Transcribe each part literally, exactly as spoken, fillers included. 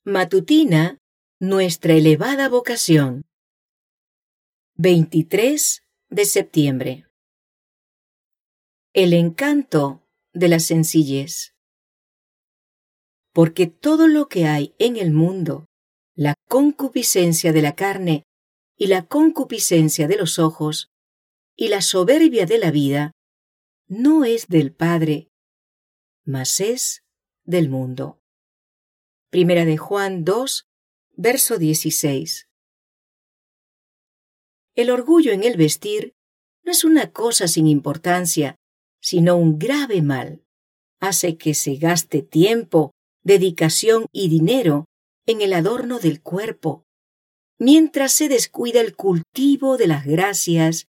Matutina, nuestra elevada vocación. veintitrés de septiembre. El encanto de la sencillez. Porque todo lo que hay en el mundo, la concupiscencia de la carne y la concupiscencia de los ojos y la soberbia de la vida, no es del Padre, mas es del mundo. Primera de Juan dos, verso dieciséis. El orgullo en el vestir no es una cosa sin importancia, sino un grave mal. Hace que se gaste tiempo, dedicación y dinero en el adorno del cuerpo, mientras se descuida el cultivo de las gracias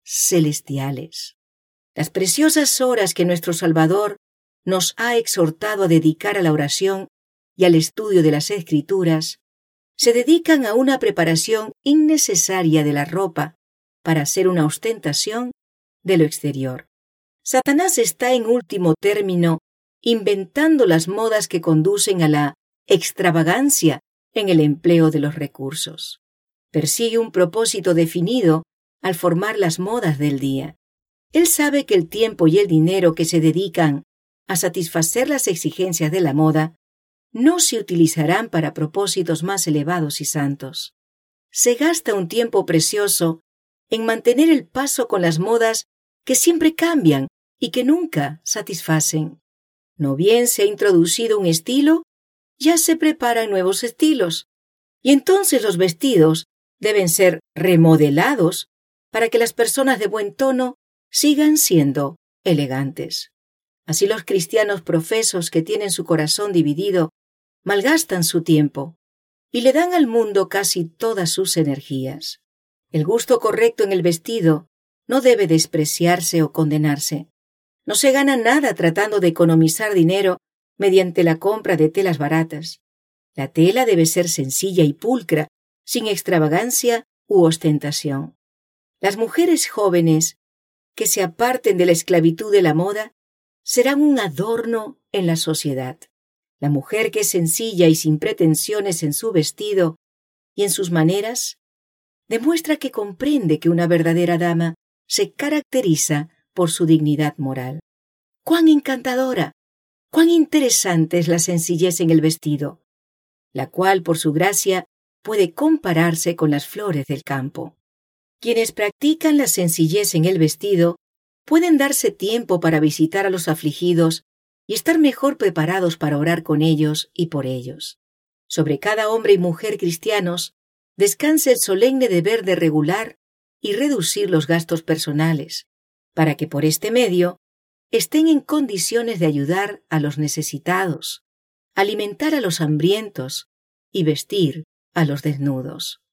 celestiales. Las preciosas horas que nuestro Salvador nos ha exhortado a dedicar a la oración y al estudio de las Escrituras, se dedican a una preparación innecesaria de la ropa para hacer una ostentación de lo exterior. Satanás está en último término inventando las modas que conducen a la extravagancia en el empleo de los recursos. Persigue un propósito definido al formar las modas del día. Él sabe que el tiempo y el dinero que se dedican a satisfacer las exigencias de la moda no se utilizarán para propósitos más elevados y santos. Se gasta un tiempo precioso en mantener el paso con las modas que siempre cambian y que nunca satisfacen. No bien se ha introducido un estilo, ya se preparan nuevos estilos, y entonces los vestidos deben ser remodelados para que las personas de buen tono sigan siendo elegantes. Así los cristianos profesos que tienen su corazón dividido malgastan su tiempo y le dan al mundo casi todas sus energías. El gusto correcto en el vestido no debe despreciarse o condenarse. No se gana nada tratando de economizar dinero mediante la compra de telas baratas. La tela debe ser sencilla y pulcra, sin extravagancia u ostentación. Las mujeres jóvenes que se aparten de la esclavitud de la moda serán un adorno en la sociedad. La mujer que es sencilla y sin pretensiones en su vestido y en sus maneras, demuestra que comprende que una verdadera dama se caracteriza por su dignidad moral. ¡Cuán encantadora! ¡Cuán interesante es la sencillez en el vestido! La cual, por su gracia, puede compararse con las flores del campo. Quienes practican la sencillez en el vestido pueden darse tiempo para visitar a los afligidos y estar mejor preparados para orar con ellos y por ellos. Sobre cada hombre y mujer cristianos descansa el solemne deber de regular y reducir los gastos personales, para que por este medio estén en condiciones de ayudar a los necesitados, alimentar a los hambrientos y vestir a los desnudos.